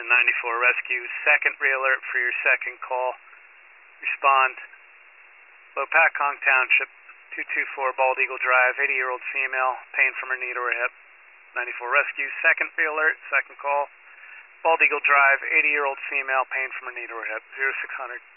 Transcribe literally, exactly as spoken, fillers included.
ninety-four Rescue, second re-alert for your second call. Respond. Lopatcong Township, two two four Bald Eagle Drive, eighty-year-old female, pain from her knee to her hip. ninety-four Rescue, second re-alert, second call. Bald Eagle Drive, eighty-year-old female, pain from her knee to her hip, zero six hundred.